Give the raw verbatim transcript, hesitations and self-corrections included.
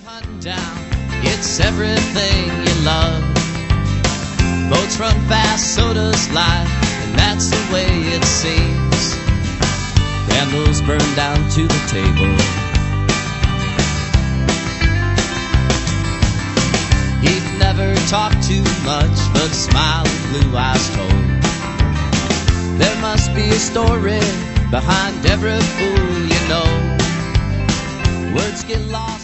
hunting down, it's everything you love. Boats run fast, so does life, and that's the way it seems. Candles burn down to the table. He'd never talk too much, but smile and blue eyes told. There must be a story behind every fool you know. Words get lost.